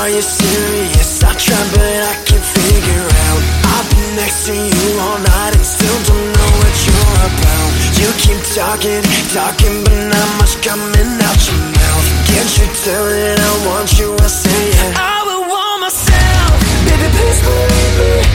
Are you serious? I try but I can't figure out. I've been next to you all night and still don't know what you're about. You keep talking, talking, but not much coming out your mouth. Can't you tell that I want you? I say it. I will want myself. Baby, please believe me.